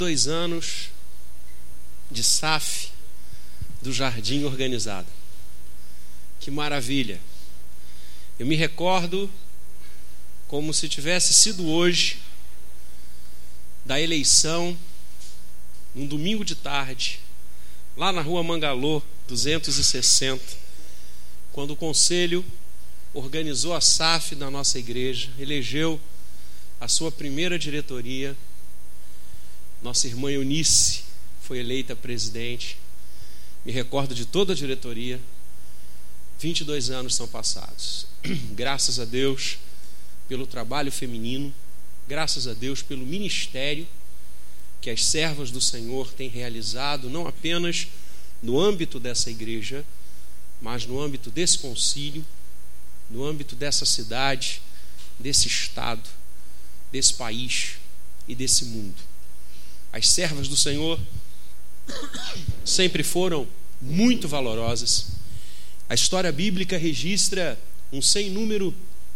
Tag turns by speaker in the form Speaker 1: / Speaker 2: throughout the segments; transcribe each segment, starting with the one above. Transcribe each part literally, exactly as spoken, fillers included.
Speaker 1: Dois anos de S A F do Jardim Organizado. Que maravilha! Eu me recordo como se tivesse sido hoje da eleição, num domingo de tarde, lá na rua Mangalô duzentos e sessenta, quando o conselho organizou a S A F da nossa igreja, elegeu a sua primeira diretoria. Nossa irmã Eunice foi eleita presidente. Me recordo de toda a diretoria. vinte e dois anos são passados. Graças a Deus pelo trabalho feminino, graças a Deus pelo ministério que as servas do Senhor têm realizado, não apenas no âmbito dessa igreja, mas no âmbito desse concílio, no âmbito dessa cidade, desse estado, desse país e desse mundo. As servas do Senhor sempre foram muito valorosas. A história bíblica registra um sem número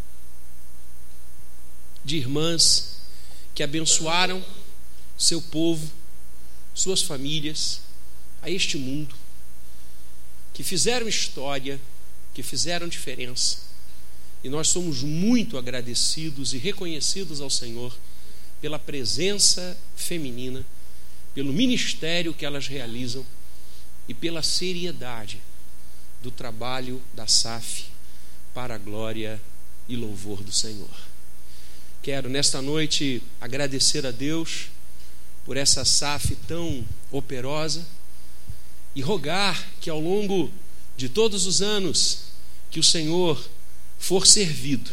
Speaker 1: de irmãs que abençoaram seu povo, suas famílias, a este mundo, que fizeram história, que fizeram diferença. E nós somos muito agradecidos e reconhecidos ao Senhor pela presença feminina, pelo ministério que elas realizam e pela seriedade do trabalho da S A F para a glória e louvor do Senhor. Quero nesta noite agradecer a Deus por essa S A F tão operosa e rogar que ao longo de todos os anos que o Senhor for servido,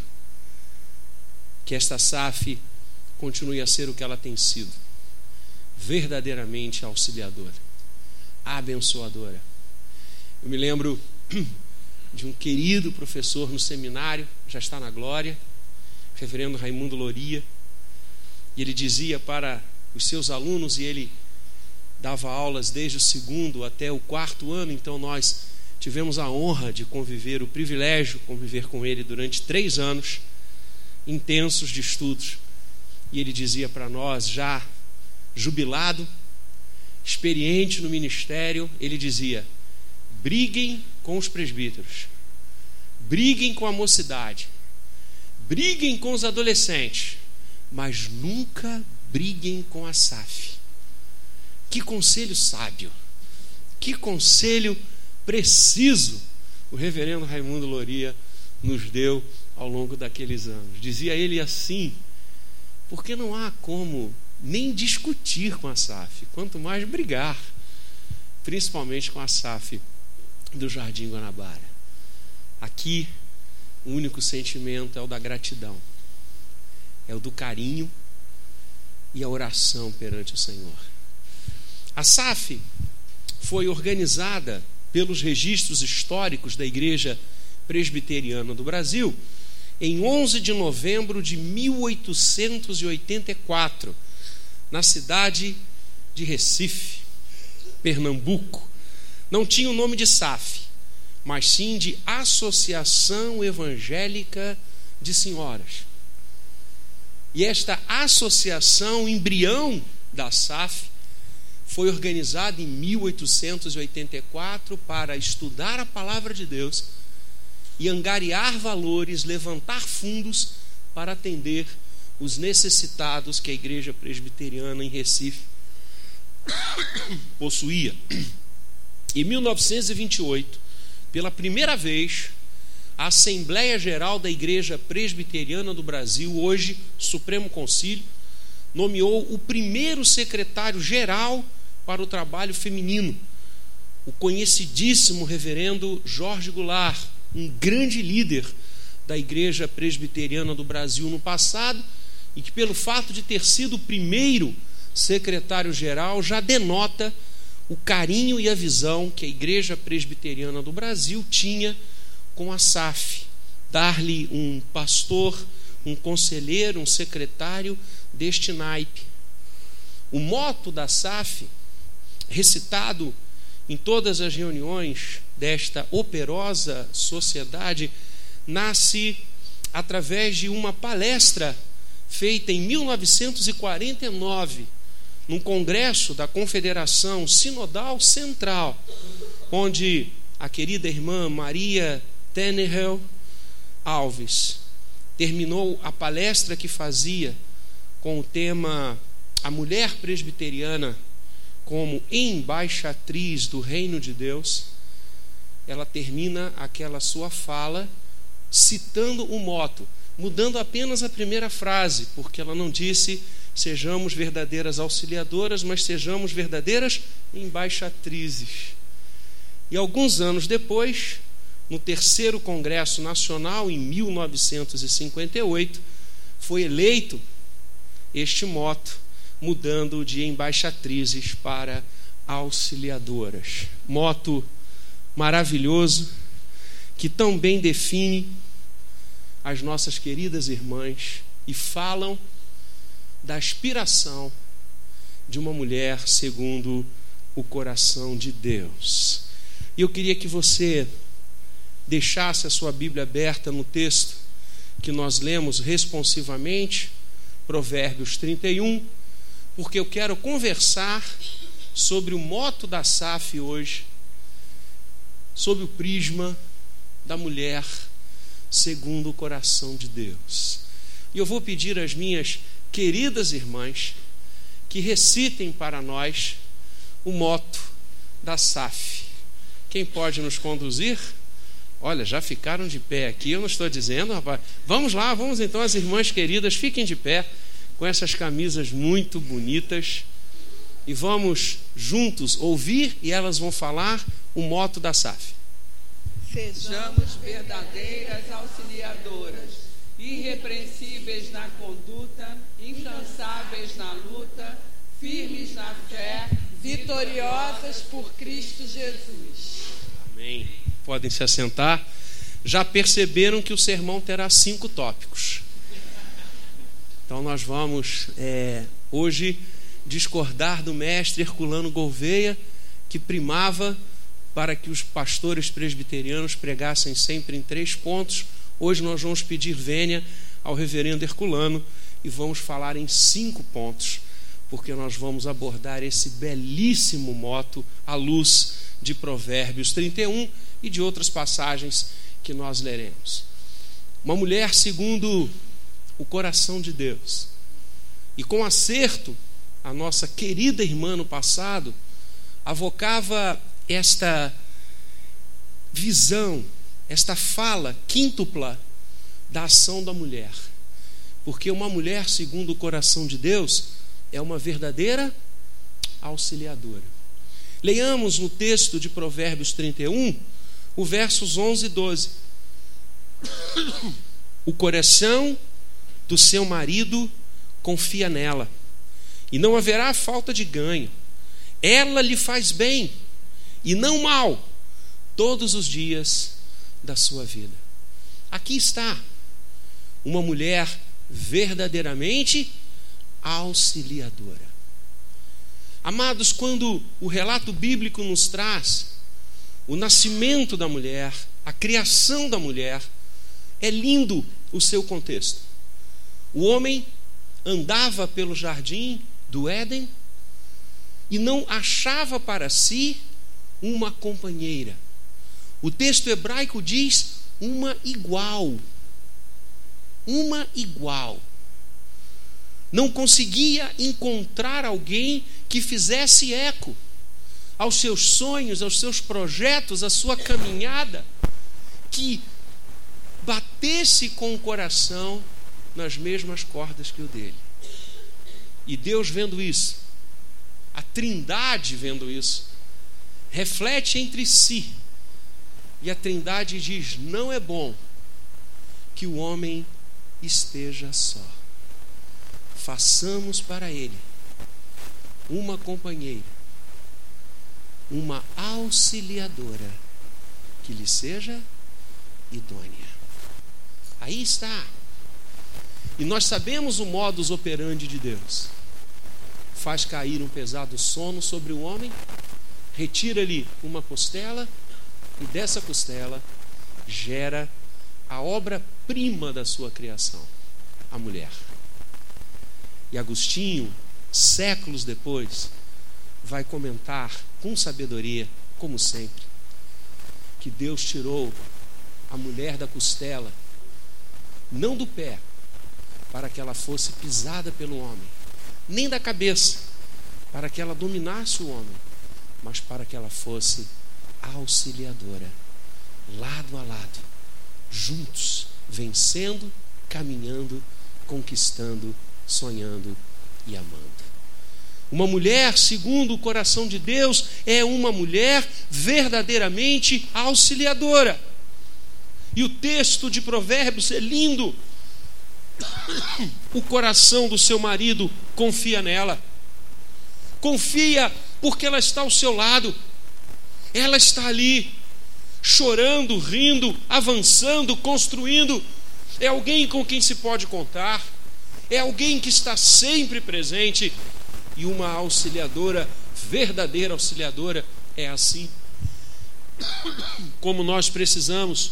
Speaker 1: que esta S A F continue a ser o que ela tem sido, verdadeiramente auxiliadora, abençoadora. Eu me lembro de um querido professor no seminário, já está na glória, reverendo Raimundo Loria, e ele dizia para os seus alunos, e ele dava aulas desde o segundo até o quarto ano, então nós tivemos a honra de conviver, o privilégio de conviver com ele durante três anos intensos de estudos. E ele dizia para nós, já jubilado, experiente no ministério, ele dizia: briguem com os presbíteros, briguem com a mocidade, briguem com os adolescentes, mas nunca briguem com a S A F. Que conselho sábio, que conselho preciso o reverendo Raimundo Loria nos deu ao longo daqueles anos. Dizia ele assim: porque não há como nem discutir com a S A F, quanto mais brigar, principalmente com a S A F do Jardim Guanabara. Aqui o único sentimento é o da gratidão, é o do carinho e a oração perante o Senhor. A S A F foi organizada pelos registros históricos da Igreja Presbiteriana do Brasil em onze de novembro de mil oitocentos e oitenta e quatro, na cidade de Recife, Pernambuco. Não tinha o nome de S A F, mas sim de Associação Evangélica de Senhoras. E esta associação, embrião da S A F, foi organizada em mil oitocentos e oitenta e quatro para estudar a palavra de Deus e angariar valores, levantar fundos para atender os necessitados que a Igreja Presbiteriana em Recife possuía. Em mil novecentos e vinte e oito, pela primeira vez, a Assembleia Geral da Igreja Presbiteriana do Brasil, hoje Supremo Concílio, nomeou o primeiro secretário-geral para o trabalho feminino, o conhecidíssimo reverendo Jorge Goulart, um grande líder da Igreja Presbiteriana do Brasil no passado, e que pelo fato de ter sido o primeiro secretário-geral já denota o carinho e a visão que a Igreja Presbiteriana do Brasil tinha com a S A F, dar-lhe um pastor, um conselheiro, um secretário deste naipe. O moto da S A F, recitado em todas as reuniões desta operosa sociedade, nasce através de uma palestra feita em mil novecentos e quarenta e nove num congresso da Confederação Sinodal Central, onde a querida irmã Maria Tannehill Alves terminou a palestra que fazia com o tema A Mulher Presbiteriana como embaixatriz do Reino de Deus. Ela termina aquela sua fala citando o moto, mudando apenas a primeira frase, porque ela não disse sejamos verdadeiras auxiliadoras, mas sejamos verdadeiras embaixatrizes. E alguns anos depois, no terceiro Congresso Nacional, em mil novecentos e cinquenta e oito, foi eleito este moto, mudando de embaixatrizes para auxiliadoras. Moto maravilhoso, que tão bem define as nossas queridas irmãs e falam da aspiração de uma mulher segundo o coração de Deus. E eu queria que você deixasse a sua Bíblia aberta no texto que nós lemos responsivamente, Provérbios trinta e um, porque eu quero conversar sobre o moto da S A F hoje, sob o prisma da mulher segundo o coração de Deus. E eu vou pedir às minhas queridas irmãs que recitem para nós o moto da S A F. Quem pode nos conduzir? Olha, já ficaram de pé aqui, eu não estou dizendo, rapaz. Vamos lá, vamos então, as irmãs queridas, fiquem de pé com essas camisas muito bonitas e vamos juntos ouvir e elas vão falar o moto da S A F.
Speaker 2: Sejamos verdadeiras auxiliadoras, irrepreensíveis na conduta, incansáveis na luta, firmes na fé, vitoriosas por Cristo Jesus.
Speaker 1: Amém. Podem se assentar. Já perceberam que o sermão terá cinco tópicos. Então nós vamos é, hoje discordar do mestre Herculano Gouveia, que primava para que os pastores presbiterianos pregassem sempre em três pontos. Hoje nós vamos pedir vênia ao reverendo Herculano e vamos falar em cinco pontos, porque nós vamos abordar esse belíssimo moto à luz de Provérbios trinta e um e de outras passagens que nós leremos. Uma mulher segundo o coração de Deus. E com acerto, a nossa querida irmã no passado avocava esta visão, esta fala quíntupla da ação da mulher. Porque uma mulher segundo o coração de Deus é uma verdadeira auxiliadora. Leiamos no texto de Provérbios trinta e um, o versos onze e doze. O coração do seu marido confia nela, e não haverá falta de ganho. Ela lhe faz bem, e não mal, todos os dias da sua vida. Aqui está uma mulher verdadeiramente auxiliadora. Amados, quando o relato bíblico nos traz o nascimento da mulher, a criação da mulher, é lindo o seu contexto. O homem andava pelo jardim do Éden e não achava para si uma companheira. O texto hebraico diz uma igual. Uma igual. Não conseguia encontrar alguém que fizesse eco aos seus sonhos, aos seus projetos, à sua caminhada, que batesse com o coração nas mesmas cordas que o dele. E Deus, vendo isso, a Trindade vendo isso, reflete entre si, e a Trindade diz: não é bom que o homem esteja só. Façamos para ele uma companheira, uma auxiliadora que lhe seja idônea. Aí está. E nós sabemos o modus operandi de Deus. Faz cair um pesado sono sobre o homem, retira-lhe uma costela, e dessa costela gera a obra-prima da sua criação, a mulher. E Agostinho, séculos depois, vai comentar com sabedoria, como sempre, que Deus tirou a mulher da costela, não do pé, para que ela fosse pisada pelo homem, nem da cabeça, para que ela dominasse o homem, mas para que ela fosse auxiliadora, lado a lado, juntos, vencendo, caminhando, conquistando, sonhando e amando. Uma mulher, segundo o coração de Deus, é uma mulher verdadeiramente auxiliadora. E o texto de Provérbios é lindo. O coração do seu marido confia nela. Confia porque ela está ao seu lado. Ela está ali, chorando, rindo, avançando, construindo. É alguém com quem se pode contar. É alguém que está sempre presente. E uma auxiliadora, verdadeira auxiliadora, é assim. Como nós precisamos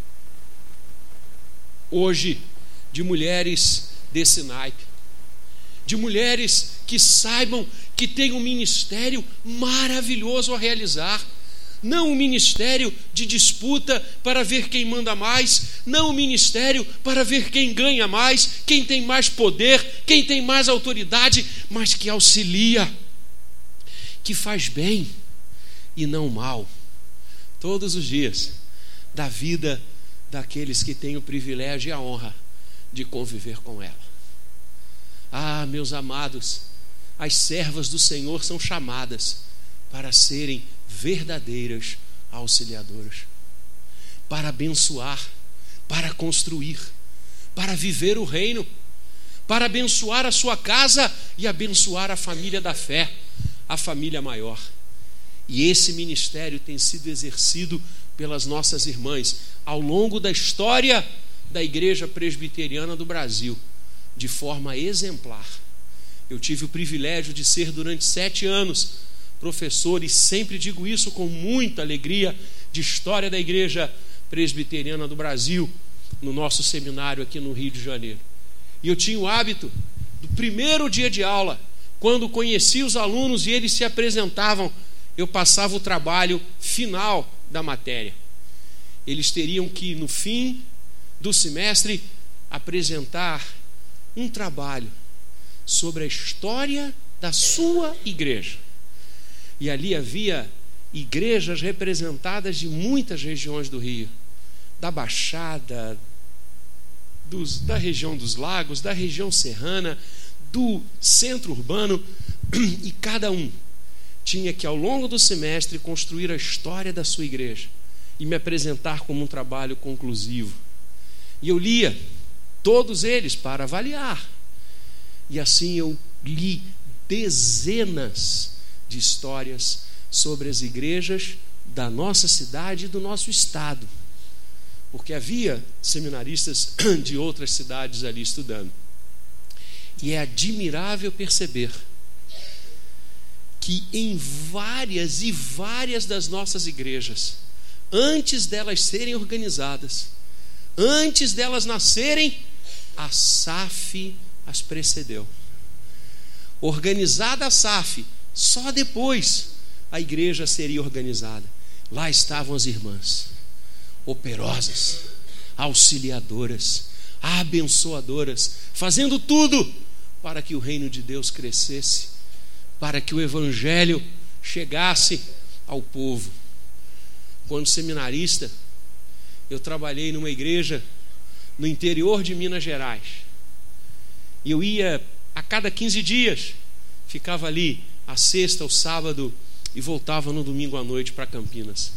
Speaker 1: hoje de mulheres desse naipe, de mulheres que saibam que tem um ministério maravilhoso a realizar. Não um ministério de disputa para ver quem manda mais, não um ministério para ver quem ganha mais, quem tem mais poder, quem tem mais autoridade, mas que auxilia, que faz bem e não mal, todos os dias da vida daqueles que têm o privilégio e a honra de conviver com ela. Ah, meus amados, as servas do Senhor são chamadas para serem verdadeiras auxiliadoras, para abençoar, para construir, para viver o reino, para abençoar a sua casa e abençoar a família da fé, a família maior. E esse ministério tem sido exercido pelas nossas irmãs ao longo da história da Igreja Presbiteriana do Brasil, de forma exemplar. Eu tive o privilégio de ser durante sete anos professor, e sempre digo isso com muita alegria, de história da Igreja Presbiteriana do Brasil, no nosso seminário aqui no Rio de Janeiro. E eu tinha o hábito, do primeiro dia de aula, quando conheci os alunos e eles se apresentavam, eu passava o trabalho final da matéria. Eles teriam que, no fim do semestre, apresentar um trabalho sobre a história da sua igreja. E ali havia igrejas representadas de muitas regiões do Rio, da Baixada, dos, da região dos Lagos, da região serrana, do centro urbano, e cada um tinha que, ao longo do semestre, construir a história da sua igreja e me apresentar como um trabalho conclusivo. E eu lia todos eles para avaliar. E assim eu li dezenas de histórias sobre as igrejas da nossa cidade e do nosso estado, porque havia seminaristas de outras cidades ali estudando. E é admirável perceber que em várias e várias das nossas igrejas, antes delas serem organizadas, antes delas nascerem, a S A F as precedeu. Organizada a S A F, só depois a igreja seria organizada. Lá estavam as irmãs, operosas, auxiliadoras, abençoadoras, fazendo tudo para que o reino de Deus crescesse, para que o evangelho chegasse ao povo. Quando seminarista, eu trabalhei numa igreja no interior de Minas Gerais. E eu ia a cada quinze dias, ficava ali a sexta ou sábado e voltava no domingo à noite para Campinas.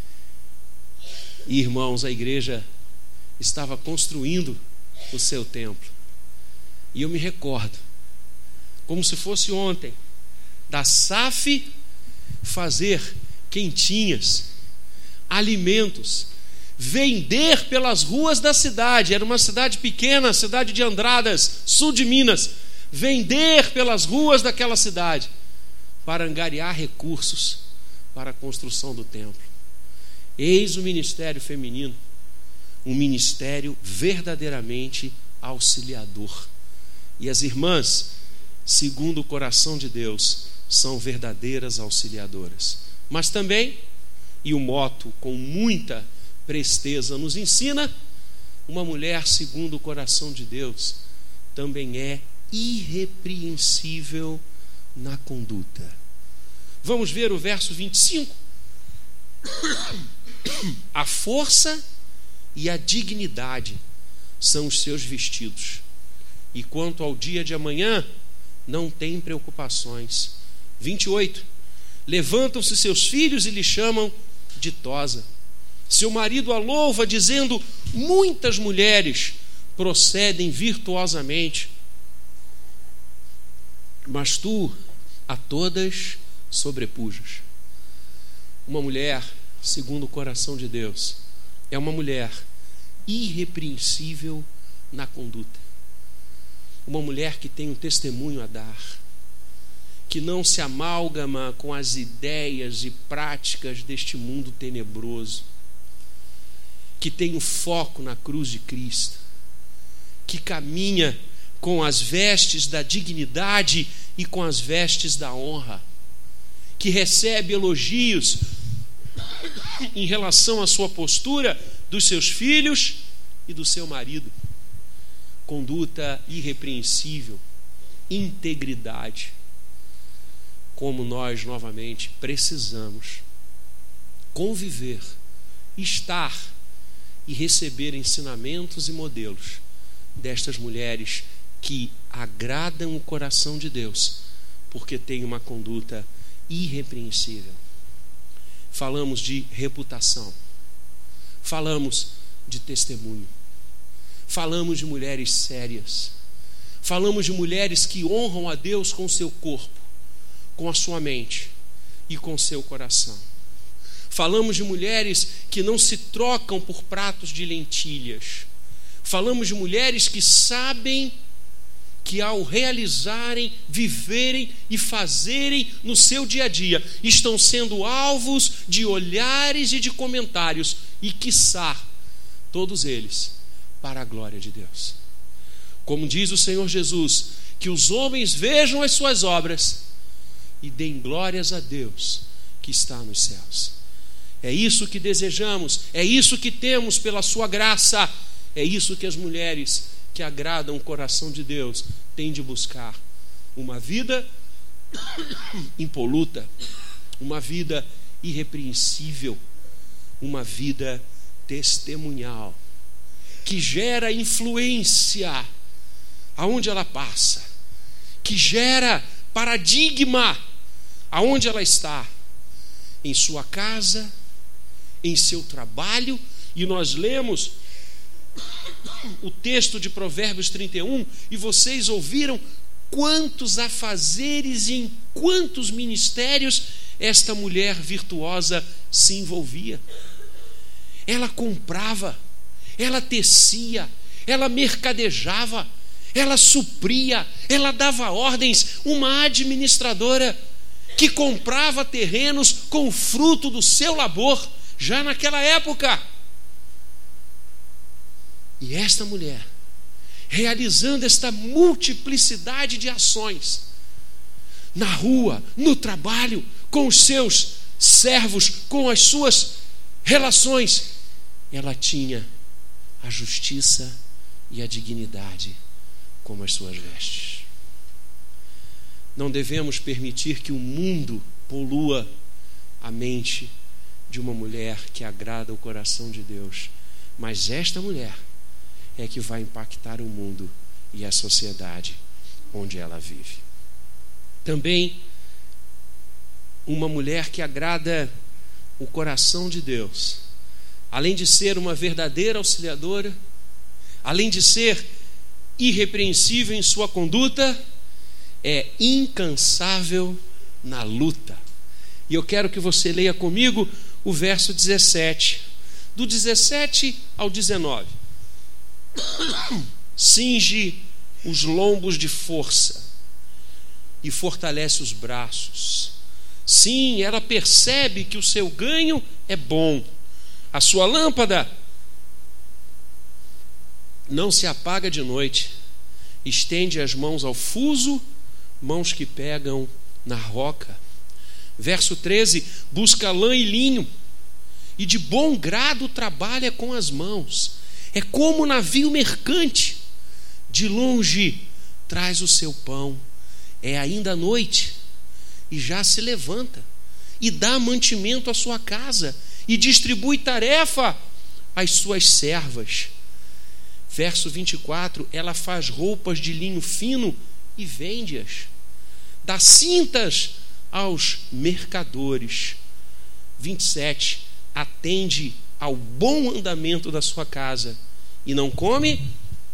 Speaker 1: E, irmãos, a igreja estava construindo o seu templo. E eu me recordo, como se fosse ontem, da S A F fazer quentinhas, alimentos, vender pelas ruas da cidade. Era uma cidade pequena, cidade de Andradas, sul de Minas. Vender pelas ruas daquela cidade para angariar recursos para a construção do templo. Eis o ministério feminino, um ministério verdadeiramente auxiliador. E as irmãs segundo o coração de Deus, são verdadeiras auxiliadoras. Mas também, e o moto com muita presteza nos ensina, uma mulher segundo o coração de Deus também é irrepreensível na conduta. Vamos ver o verso vinte e cinco. A força e a dignidade são os seus vestidos, e quanto ao dia de amanhã, não tem preocupações. vinte e oito. Levantam-se seus filhos e lhe chamam ditosa. Seu marido a louva, dizendo: muitas mulheres procedem virtuosamente, mas tu a todas sobrepujas. Uma mulher, segundo o coração de Deus, é uma mulher irrepreensível na conduta. Uma mulher que tem um testemunho a dar, que não se amalgama com as ideias e práticas deste mundo tenebroso, que tem o foco na cruz de Cristo, que caminha com as vestes da dignidade e com as vestes da honra, que recebe elogios em relação à sua postura dos seus filhos e do seu marido. Conduta irrepreensível, integridade, como nós novamente precisamos conviver, estar e receber ensinamentos e modelos destas mulheres que agradam o coração de Deus, porque têm uma conduta irrepreensível. Falamos de reputação, falamos de testemunho, falamos de mulheres sérias, falamos de mulheres que honram a Deus com o seu corpo, com a sua mente e com o seu coração. Falamos de mulheres que não se trocam por pratos de lentilhas. Falamos de mulheres que sabem que ao realizarem, viverem e fazerem no seu dia a dia, estão sendo alvos de olhares e de comentários, e quiçá, todos eles, para a glória de Deus. Como diz o Senhor Jesus, que os homens vejam as suas obras e deem glórias a Deus que está nos céus. É isso que desejamos, é isso que temos pela sua graça, é isso que as mulheres que agradam o coração de Deus têm de buscar: uma vida impoluta, uma vida irrepreensível, uma vida testemunhal, que gera influência aonde ela passa, que gera paradigma aonde ela está, em sua casa, em seu trabalho. E nós lemos o texto de Provérbios trinta e um, e vocês ouviram quantos afazeres e em quantos ministérios esta mulher virtuosa se envolvia. Ela comprava, ela tecia, ela mercadejava, ela supria, ela dava ordens. Uma administradora que comprava terrenos com o fruto do seu labor, já naquela época. E esta mulher, realizando esta multiplicidade de ações, na rua, no trabalho, com os seus servos, com as suas relações, ela tinha a justiça e a dignidade como as suas vestes. Não devemos permitir que o mundo polua a mente de uma mulher que agrada o coração de Deus, mas esta mulher é que vai impactar o mundo e a sociedade onde ela vive. Também uma mulher que agrada o coração de Deus, além de ser uma verdadeira auxiliadora, além de ser irrepreensível em sua conduta, é incansável na luta. E eu quero que você leia comigo o verso dezessete, do dezessete ao dezenove. Cinge os lombos de força e fortalece os braços. Sim, ela percebe que o seu ganho é bom. A sua lâmpada não se apaga de noite. Estende as mãos ao fuso, mãos que pegam na roca. Verso treze, busca lã e linho, e de bom grado trabalha com as mãos. É como navio mercante, de longe traz o seu pão. É ainda noite, e já se levanta, e dá mantimento à sua casa, e distribui tarefa às suas servas. Verso vinte e quatro, ela faz roupas de linho fino e vende-as, dá cintas aos mercadores. vinte e sete, atende ao bom andamento da sua casa, e não come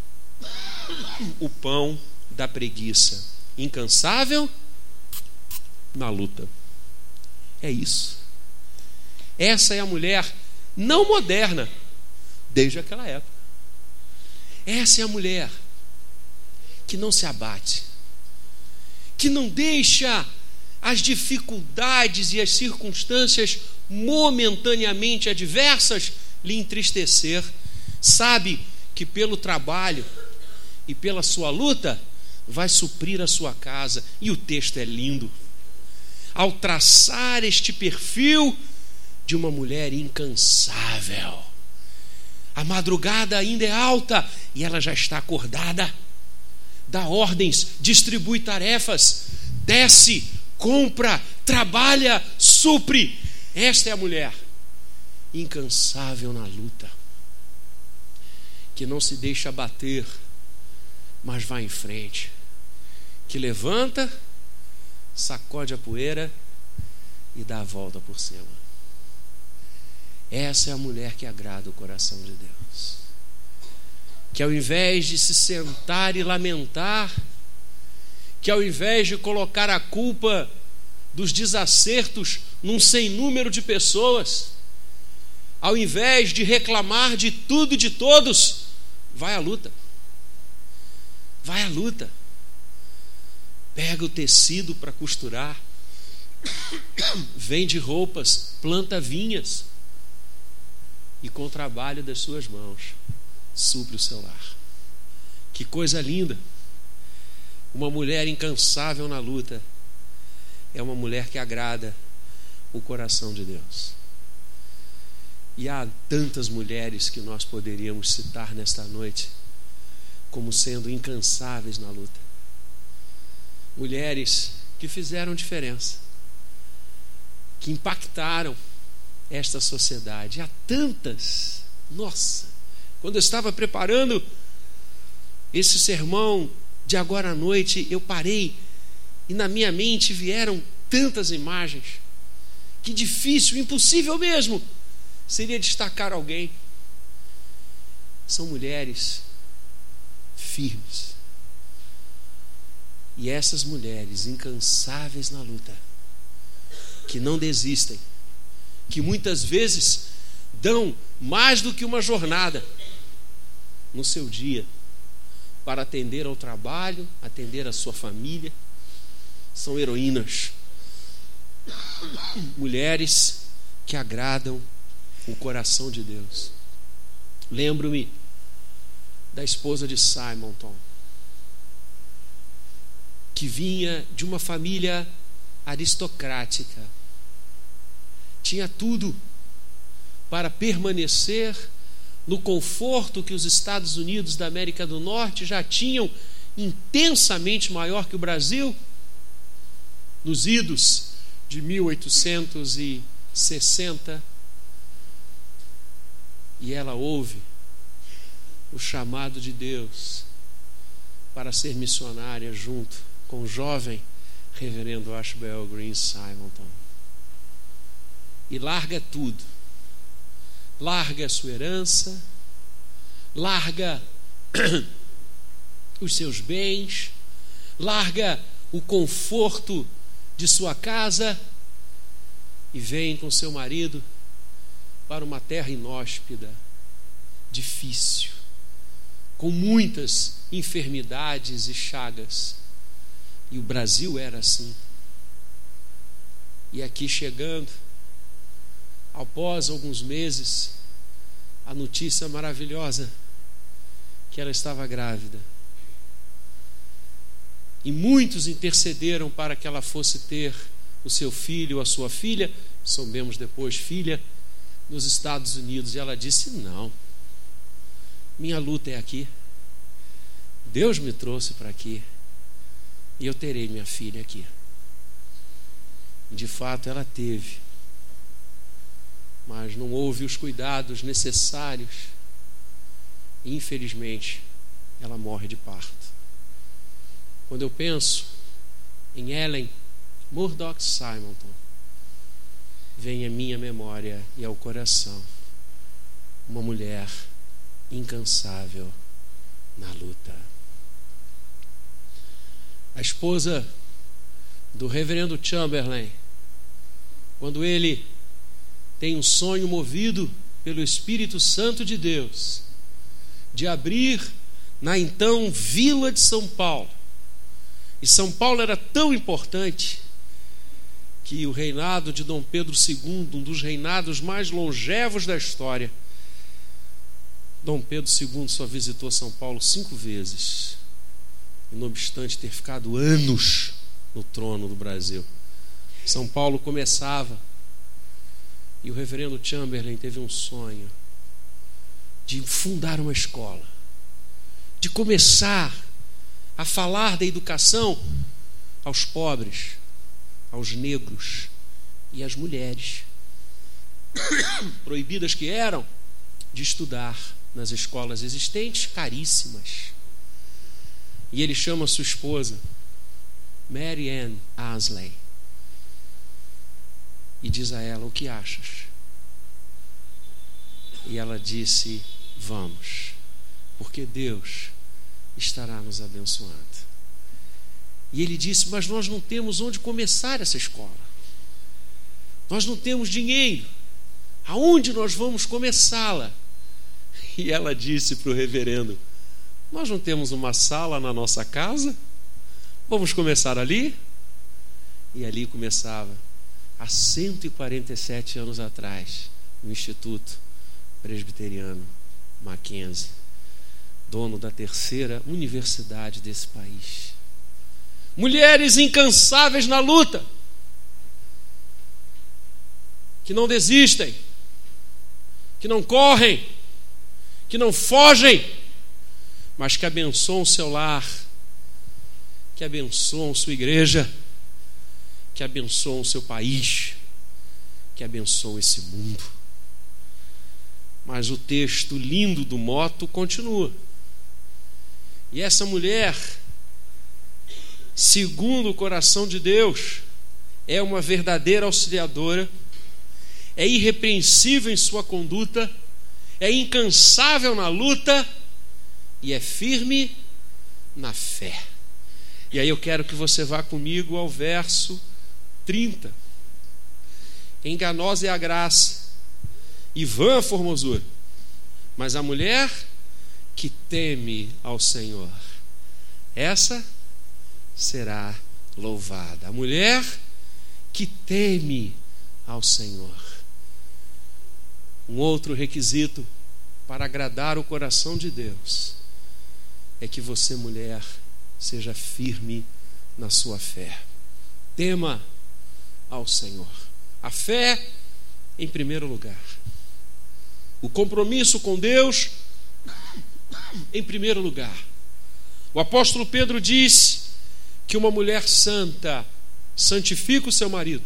Speaker 1: o pão da preguiça. Incansável na luta. É isso. Essa é a mulher não moderna, desde aquela época. Essa é a mulher que não se abate, que não deixa as dificuldades e as circunstâncias momentaneamente adversas lhe entristecer. Sabe que pelo trabalho e pela sua luta vai suprir a sua casa. E o texto é lindo. Ao traçar este perfil de uma mulher incansável, a madrugada ainda é alta e ela já está acordada. Dá ordens, distribui tarefas, desce, compra, trabalha, supre. Esta é a mulher incansável na luta, que não se deixa abater, mas vai em frente, que levanta, sacode a poeira e dá a volta por cima. Essa é a mulher que agrada o coração de Deus, que ao invés de se sentar e lamentar, que ao invés de colocar a culpa dos desacertos num sem número de pessoas, ao invés de reclamar de tudo e de todos, vai à luta. Vai à luta. Pega o tecido para costurar, vende roupas, planta vinhas, e com o trabalho das suas mãos supre o seu lar. Que coisa linda! Uma mulher incansável na luta é uma mulher que agrada o coração de Deus. E há tantas mulheres que nós poderíamos citar nesta noite como sendo incansáveis na luta. Mulheres que fizeram diferença, que impactaram esta sociedade. Há tantas. Nossa, quando eu estava preparando esse sermão de agora à noite, eu parei e na minha mente vieram tantas imagens que difícil, impossível mesmo seria destacar alguém. São mulheres firmes, e essas mulheres incansáveis na luta, que não desistem, que muitas vezes dão mais do que uma jornada no seu dia para atender ao trabalho, atender a sua família. São heroínas, mulheres que agradam o coração de Deus. Lembro-me da esposa de Simonton, que vinha de uma família aristocrática, tinha tudo para permanecer no conforto que os Estados Unidos da América do Norte já tinham, intensamente maior que o Brasil, nos idos de mil oitocentos e sessenta, e ela ouve o chamado de Deus para ser missionária junto com o jovem reverendo Ashbel Green Simonton, e larga tudo, larga a sua herança, larga os seus bens, larga o conforto de sua casa e vem com seu marido para uma terra inóspita, difícil, com muitas enfermidades e chagas. E o Brasil era assim. E aqui chegando, após alguns meses, a notícia maravilhosa que ela estava grávida. E muitos intercederam para que ela fosse ter o seu filho ou a sua filha, soubemos depois, filha, nos Estados Unidos. E ela disse: não, minha luta é aqui. Deus me trouxe para aqui e eu terei minha filha aqui. De fato, ela teve, mas não houve os cuidados necessários. E, infelizmente, ela morre de parto. Quando eu penso em Ellen Murdoch Simonton, vem à minha memória e ao coração uma mulher incansável na luta. A esposa do reverendo Chamberlain, quando ele tem um sonho movido pelo Espírito Santo de Deus de abrir na então Vila de São Paulo, e São Paulo era tão importante que o reinado de Dom Pedro segundo, um dos reinados mais longevos da história, Dom Pedro segundo só visitou São Paulo cinco vezes, e não obstante ter ficado anos no trono do Brasil. São Paulo começava, e o reverendo Chamberlain teve um sonho de fundar uma escola, de começar a falar da educação aos pobres, aos negros e às mulheres, proibidas que eram de estudar nas escolas existentes, caríssimas. E ele chama sua esposa, Mary Ann Ansley, e diz a ela: o que achas? E ela disse: vamos, porque Deus estará nos abençoando. E ele disse: mas nós não temos onde começar essa escola, nós não temos dinheiro, aonde nós vamos começá-la? E ela disse para o reverendo: nós não temos uma sala na nossa casa? Vamos começar ali? E ali começava, há cento e quarenta e sete anos atrás, no Instituto Presbiteriano Mackenzie, dono da terceira universidade desse país. Mulheres incansáveis na luta, que não desistem, que não correm, que não fogem, mas que abençoam o seu lar, que abençoam sua igreja, que abençoam o seu país, que abençoam esse mundo. Mas o texto lindo do moto continua. E essa mulher, segundo o coração de Deus, é uma verdadeira auxiliadora, é irrepreensível em sua conduta, é incansável na luta e é firme na fé. E aí eu quero que você vá comigo ao verso trinta. Enganosa é a graça e vã a formosura, mas a mulher que teme ao Senhor, essa será louvada. A mulher que teme ao Senhor. Um outro requisito para agradar o coração de Deus é que você, mulher, seja firme na sua fé. Tema ao Senhor. A fé em primeiro lugar. O compromisso com Deus em primeiro lugar. O apóstolo Pedro disse que uma mulher santa santifica o seu marido,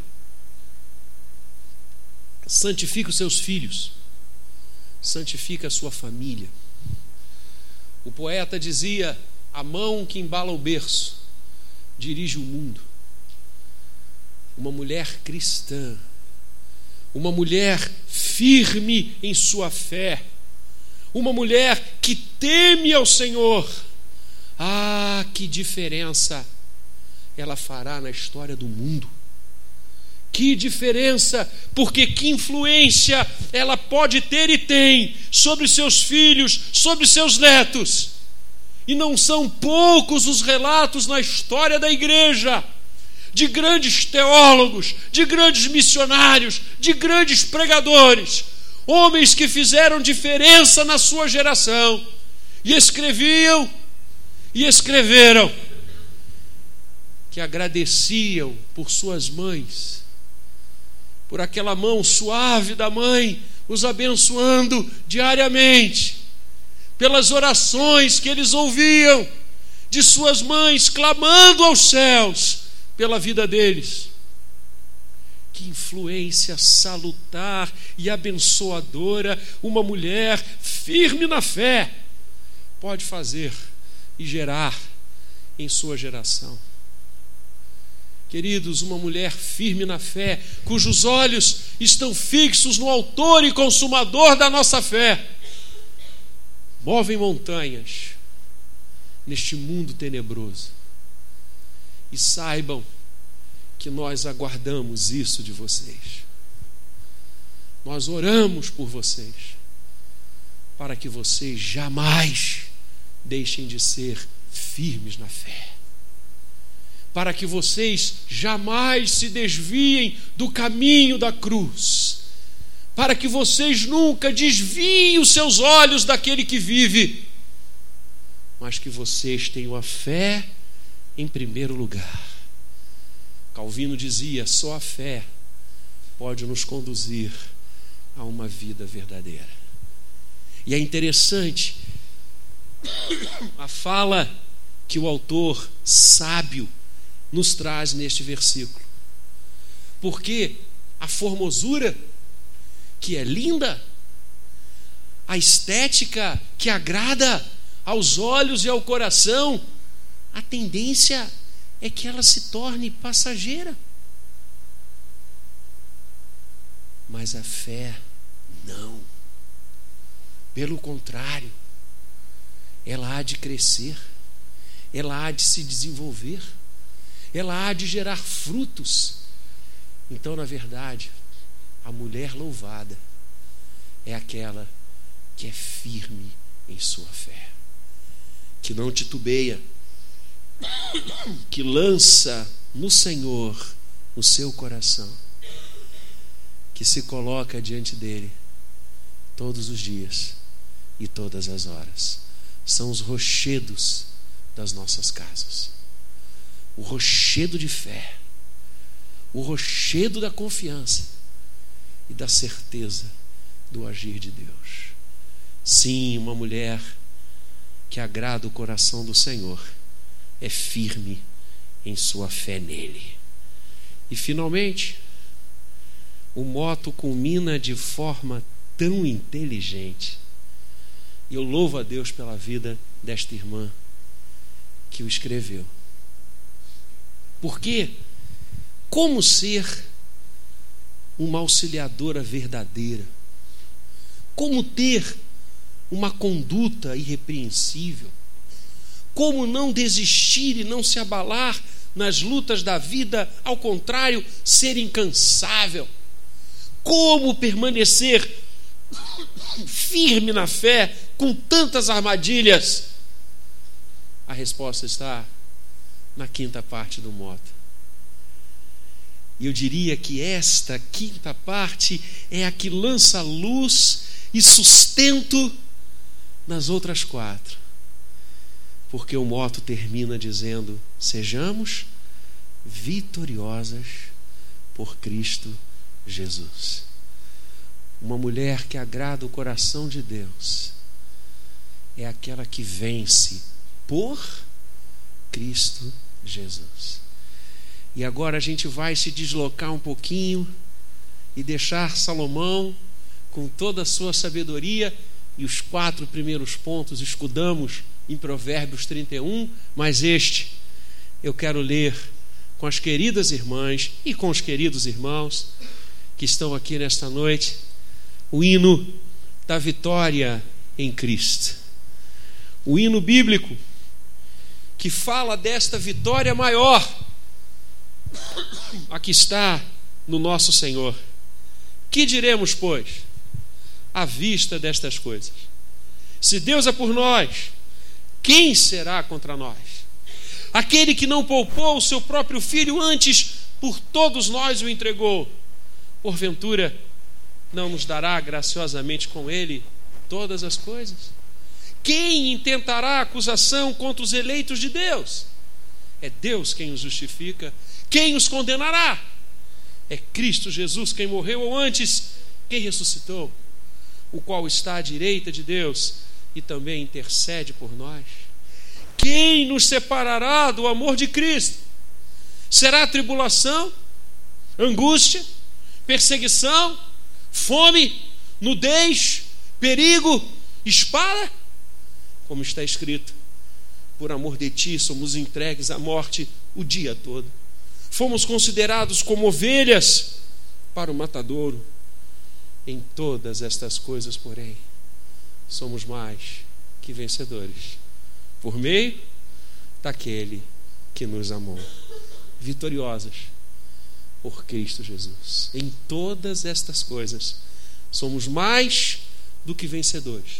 Speaker 1: santifica os seus filhos, santifica a sua família. O poeta dizia: a mão que embala o berço dirige o mundo. Uma mulher cristã, uma mulher firme em sua fé, uma mulher que teme ao Senhor, ah, que diferença ela fará na história do mundo. Que diferença, porque que influência ela pode ter e tem sobre seus filhos, sobre seus netos. E não são poucos os relatos na história da igreja de grandes teólogos, de grandes missionários, de grandes pregadores, homens que fizeram diferença na sua geração, e escreviam e escreveram, que agradeciam por suas mães, por aquela mão suave da mãe, os abençoando diariamente, pelas orações que eles ouviam de suas mães, clamando aos céus pela vida deles. Que influência salutar e abençoadora uma mulher firme na fé pode fazer e gerar em sua geração. Queridos, uma mulher firme na fé, cujos olhos estão fixos no autor e consumador da nossa fé, movem montanhas neste mundo tenebroso. E saibam que nós aguardamos isso de vocês. Nós oramos por vocês, para que vocês jamais deixem de ser firmes na fé, para que vocês jamais se desviem do caminho da cruz, para que vocês nunca desviem os seus olhos daquele que vive, mas que vocês tenham a fé em primeiro lugar. Calvino dizia: só a fé pode nos conduzir a uma vida verdadeira. E é interessante a fala que o autor sábio nos traz neste versículo, porque a formosura, que é linda, a estética que agrada aos olhos e ao coração, a tendência é que ela se torne passageira. Mas a fé não. Pelo contrário, ela há de crescer, ela há de se desenvolver, ela há de gerar frutos. Então, na verdade, a mulher louvada é aquela que é firme em sua fé, que não titubeia, que lança no Senhor o seu coração, que se coloca diante dele todos os dias e todas as horas. São os rochedos das nossas casas, o rochedo de fé, o rochedo da confiança e da certeza do agir de Deus. Sim, uma mulher que agrada o coração do Senhor é firme em sua fé nele. E finalmente, o moto culmina de forma tão inteligente. E eu louvo a Deus pela vida desta irmã que o escreveu. Porque como ser uma auxiliadora verdadeira? Como ter uma conduta irrepreensível? Como não desistir e não se abalar nas lutas da vida, ao contrário, ser incansável? Como permanecer firme na fé com tantas armadilhas? A resposta está na quinta parte do moto. E eu diria que esta quinta parte é a que lança luz e sustento nas outras quatro. Porque o moto termina dizendo: sejamos vitoriosas por Cristo Jesus. Uma mulher que agrada o coração de Deus é aquela que vence por Cristo Jesus. E agora a gente vai se deslocar um pouquinho e deixar Salomão, com toda a sua sabedoria, e os quatro primeiros pontos escudamos em Provérbios trinta e um, mas este eu quero ler com as queridas irmãs e com os queridos irmãos que estão aqui nesta noite, o hino da vitória em Cristo. O hino bíblico que fala desta vitória maior, aqui está no nosso Senhor. Que diremos, pois, à vista destas coisas? Se Deus é por nós, quem será contra nós? Aquele que não poupou o seu próprio filho, antes por todos nós o entregou, porventura não nos dará graciosamente com ele todas as coisas? Quem intentará acusação contra os eleitos de Deus? É Deus quem os justifica. Quem os condenará? É Cristo Jesus quem morreu, ou antes, quem ressuscitou, o qual está à direita de Deus e também intercede por nós. Quem nos separará do amor de Cristo? Será tribulação, angústia, perseguição, fome, nudez, perigo, espada? Como está escrito: por amor de ti somos entregues à morte o dia todo. Fomos considerados como ovelhas para o matadouro. Em todas estas coisas, porém, somos mais que vencedores, por meio daquele que nos amou. Vitoriosas por Cristo Jesus. Em todas estas coisas, somos mais do que vencedores,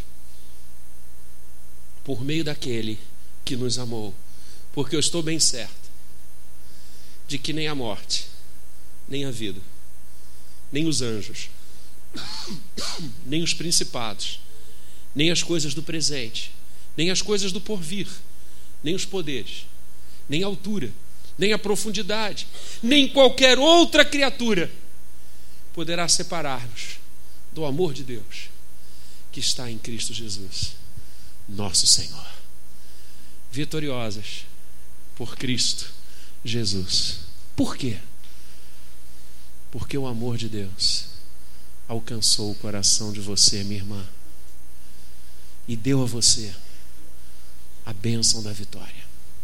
Speaker 1: por meio daquele que nos amou. Porque eu estou bem certo de que nem a morte, nem a vida, nem os anjos, nem os principados, nem as coisas do presente, nem as coisas do porvir, nem os poderes, nem a altura, nem a profundidade, nem qualquer outra criatura poderá separar-nos do amor de Deus que está em Cristo Jesus, nosso Senhor. Vitoriosas por Cristo Jesus. Por quê? Porque o amor de Deus alcançou o coração de você, minha irmã, e deu a você a bênção da vitória.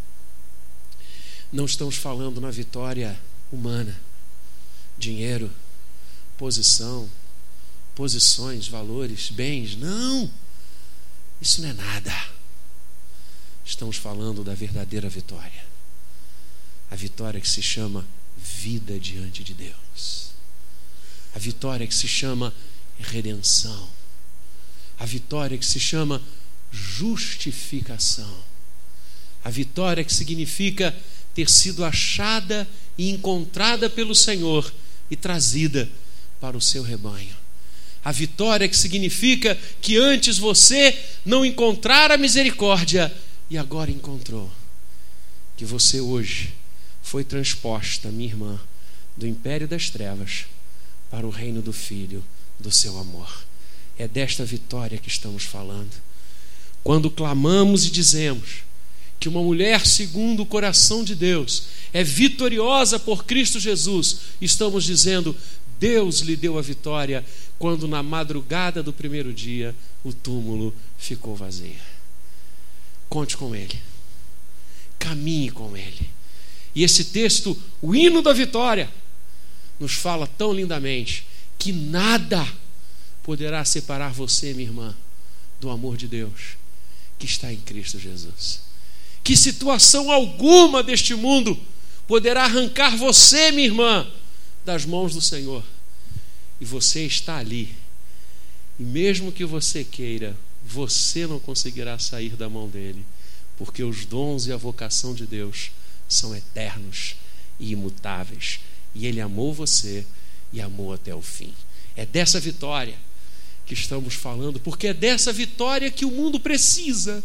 Speaker 1: Não estamos falando na vitória humana, dinheiro, posição, posições, valores, bens. Não, isso não é nada. Estamos falando da verdadeira vitória, a vitória que se chama vida diante de Deus, a vitória que se chama redenção, a vitória que se chama justificação, a vitória que significa ter sido achada e encontrada pelo Senhor e trazida para o seu rebanho. A vitória que significa que antes você não encontrara misericórdia e agora encontrou. Que você hoje foi transposta, minha irmã, do império das trevas para o reino do Filho do seu amor. É desta vitória que estamos falando. Quando clamamos e dizemos que uma mulher segundo o coração de Deus é vitoriosa por Cristo Jesus, estamos dizendo: Deus lhe deu a vitória quando na madrugada do primeiro dia o túmulo ficou vazio. Conte com Ele, caminhe com Ele. E esse texto, o hino da vitória, nos fala tão lindamente que nada poderá separar você, minha irmã, do amor de Deus que está em Cristo Jesus. Que situação alguma deste mundo poderá arrancar você, minha irmã, das mãos do Senhor. E você está ali, e mesmo que você queira, você não conseguirá sair da mão dele, porque os dons e a vocação de Deus são eternos e imutáveis, e ele amou você e amou até o fim. É dessa vitória que estamos falando, porque é dessa vitória que o mundo precisa.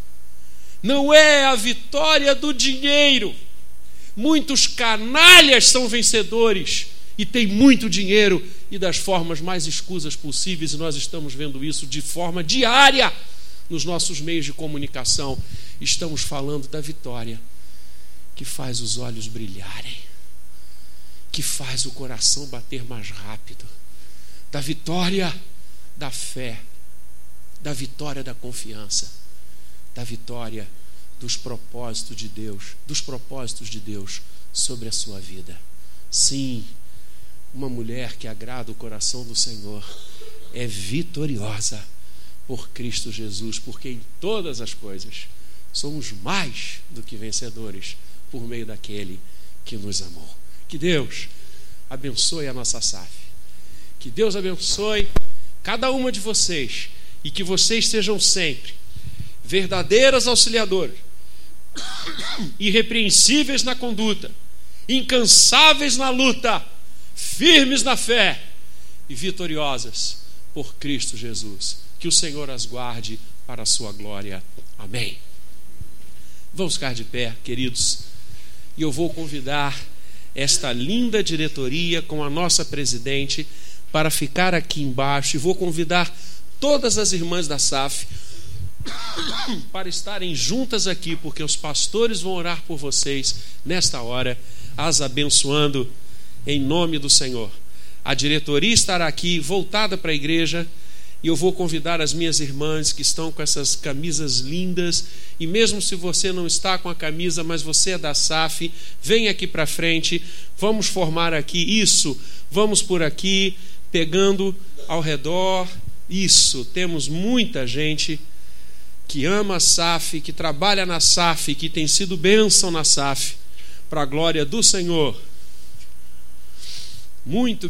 Speaker 1: Não é a vitória do dinheiro. Muitos canalhas são vencedores e têm muito dinheiro e das formas mais escusas possíveis, e nós estamos vendo isso de forma diária nos nossos meios de comunicação. Estamos falando da vitória que faz os olhos brilharem, que faz o coração bater mais rápido, da vitória da fé, da vitória da confiança, da vitória dos propósitos de Deus, dos propósitos de Deus sobre a sua vida. Sim, uma mulher que agrada o coração do Senhor é vitoriosa por Cristo Jesus, porque em todas as coisas somos mais do que vencedores por meio daquele que nos amou. Que Deus abençoe a nossa S A F, que Deus abençoe cada uma de vocês, e que vocês sejam sempre verdadeiras auxiliadoras, irrepreensíveis na conduta, incansáveis na luta, firmes na fé e vitoriosas por Cristo Jesus. Que o Senhor as guarde para a sua glória. Amém. Vamos ficar de pé, queridos. E eu vou convidar esta linda diretoria com a nossa presidente para ficar aqui embaixo, e vou convidar todas as irmãs da S A F para estarem juntas aqui, porque os pastores vão orar por vocês nesta hora, as abençoando em nome do Senhor. A diretoria estará aqui voltada para a igreja, e eu vou convidar as minhas irmãs que estão com essas camisas lindas, e mesmo se você não está com a camisa, mas você é da S A F, vem aqui para frente, vamos formar aqui, isso, vamos por aqui, pegando ao redor, isso, temos muita gente que ama a S A F, que trabalha na S A F, que tem sido bênção na S A F, para a glória do Senhor. Muito